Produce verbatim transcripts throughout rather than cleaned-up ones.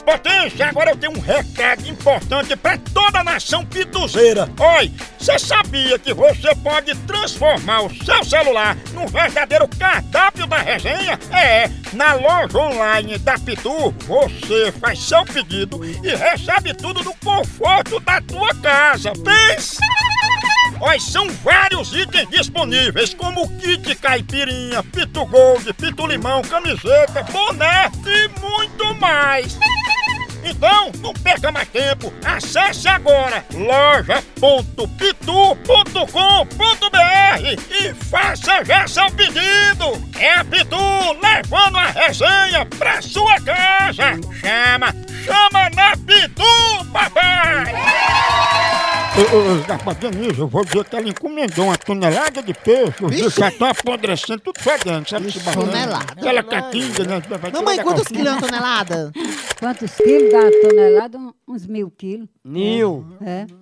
potência, agora eu tenho um recado importante pra toda a nação pituzeira. Oi, você sabia que você pode transformar o seu celular num verdadeiro cardápio da resenha? É, na loja online da Pitu, você faz seu pedido e recebe tudo no conforto da tua casa. Pensa! Olha, são vários itens disponíveis, como kit caipirinha, Pitu Gold, Pitu Limão, camiseta, boné e muito mais. Então, não perca mais tempo, acesse agora loja ponto pitu ponto com ponto br e faça já seu pedido. É a Pitu levando a resenha pra sua casa. Chama, chama na Pitu, papai! Ô, ô, ô, Denise, eu vou dizer que ela encomendou uma tonelada de peixe, os bichos já estão apodrecendo, tudo fedendo, sabe? Esse tonelada. Aquela catinga, né? Mamãe, quantos quilos é uma tonelada? Quantos quilos dá a tonelada? Uns mil quilos. Mil? É. É.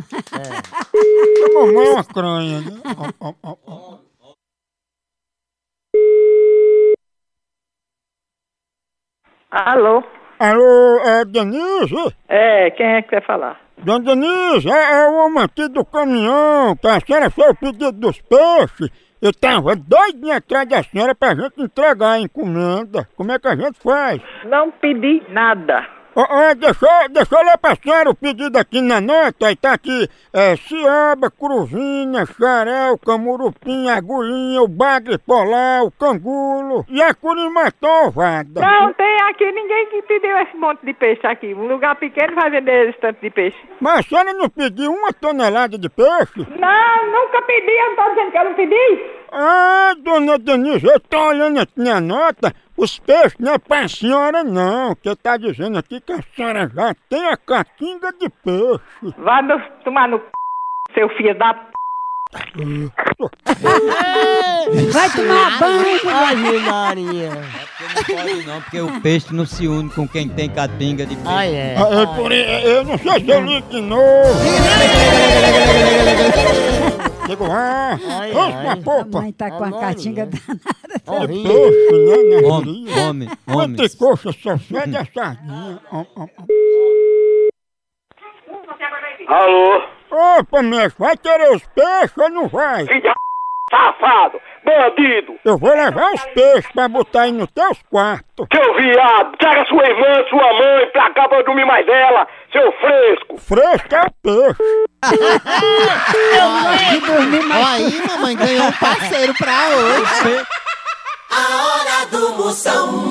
A mamãe é uma cranha, né? Ó, ó, ó. Alô? Alô, é Denise? É, quem é que quer falar? Dona Denise, é, é o homem aqui do caminhão, que a senhora fez o pedido dos peixes. Eu tava doidinho atrás da senhora pra gente entregar a encomenda. Como é que a gente faz? Não pedi nada. Ó, ó, deixa, eu- deixa eu ler pra senhora o pedido aqui na nota. Aí tá aqui, é, ciaba, cruvinha, xarel, camurupim, agulhinha, o bagre polar, o cangulo e a curimatã ovada. Não tem aqui ninguém que pediu esse monte de peixe aqui. Um lugar pequeno vai vender esse tanto de peixe. Mas a senhora não pediu uma tonelada de peixe? Não, nunca pedi, eu não tô dizendo que eu não pedi. Ah, dona Denise, eu tô olhando aqui na nota, os peixes não é pra senhora não, que tá dizendo aqui que a senhora já tem a catinga de peixe. Vá no, tomar no c... seu filho da p... Vai tomar banho! Ai, Maria. Não pode não, porque o peixe não se une com quem tem catinga de peixe. Ai, é. Ah, é por aí, eu não sei se eu ligo de novo. Chegou lá, Ai, vamos ai. pra A popa. mãe tá com a catinga danada. De Horrível. peixe, né, na Homem, ria. homem, homem. Entre coxa só fede a sardinha. Ó, ó, ó. Alô? Opa, mestre, vai querer os peixes ou não vai? Filho da p... safado, bandido, Eu vou levar os peixes pra botar aí nos teus quartos. seu viado, traga sua irmã, sua mãe pra cá pra eu dormir mais dela, seu fresco. Fresco é o peixe. Ó, aí, mamãe ganhou um parceiro pra hoje. A hora do Moção.